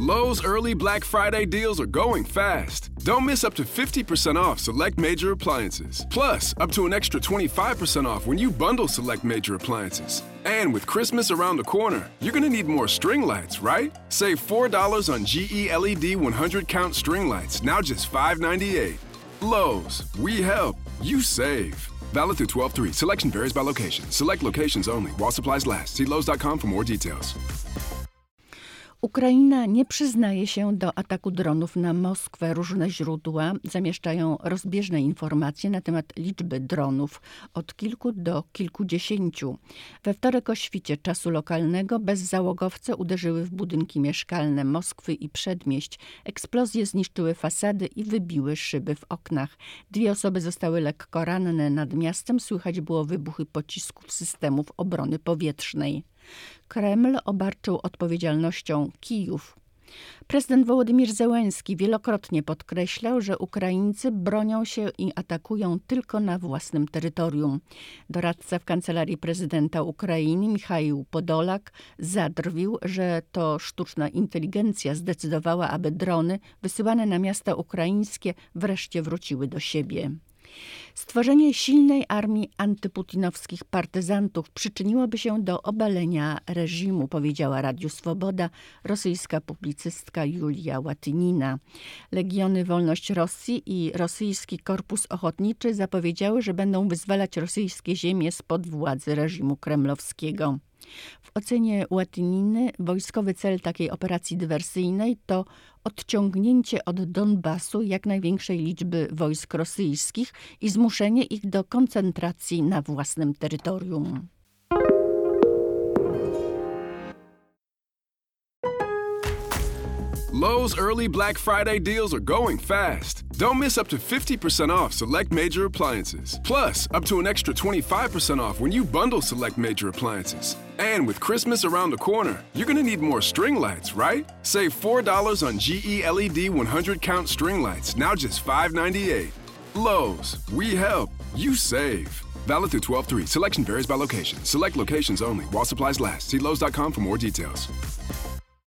Lowe's early Black Friday deals are going fast. Don't miss up to 50% off select major appliances. Plus, up to an extra 25% off when you bundle select major appliances. And with Christmas around the corner, you're going to need more string lights, right? Save $4 on GE LED 100 count string lights, now just $5.98. Lowe's, we help, you save. Valid through 12/3. Selection varies by location. Select locations only. While supplies last. See Lowe's.com for more details. Ukraina nie przyznaje się do ataku dronów na Moskwę. Różne źródła zamieszczają rozbieżne informacje na temat liczby dronów od kilku do kilkudziesięciu. We wtorek o świcie czasu lokalnego bezzałogowce uderzyły w budynki mieszkalne Moskwy i przedmieść. Eksplozje zniszczyły fasady i wybiły szyby w oknach. 2 osoby zostały lekko ranne. Nad miastem słychać było wybuchy pocisków systemów obrony powietrznej. Kreml obarczył odpowiedzialnością Kijów. Prezydent Wołodymyr Zełenski wielokrotnie podkreślał, że Ukraińcy bronią się i atakują tylko na własnym terytorium. Doradca w kancelarii prezydenta Ukrainy Michaił Podolak zadrwił, że to sztuczna inteligencja zdecydowała, aby drony wysyłane na miasta ukraińskie wreszcie wróciły do siebie. Stworzenie silnej armii antyputinowskich partyzantów przyczyniłoby się do obalenia reżimu, powiedziała Radiu Swoboda rosyjska publicystka Julia Łatynina. Legiony Wolność Rosji i rosyjski Korpus Ochotniczy zapowiedziały, że będą wyzwalać rosyjskie ziemie spod władzy reżimu kremlowskiego. W ocenie Łatyniny wojskowy cel takiej operacji dywersyjnej to odciągnięcie od Donbasu jak największej liczby wojsk rosyjskich i zmuszenie ich do koncentracji na własnym terytorium. Lowe's early Black Friday deals are going fast. Don't miss up to 50% off select major appliances. Plus, up to an extra 25% off when you bundle select major appliances. And with Christmas around the corner, you're going to need more string lights, right? Save $4 on GE LED 100 count string lights, now just $5.98. Lowe's, we help, you save. Valid through 12/3. Selection varies by location. Select locations only. While supplies last. See Lowe's.com for more details.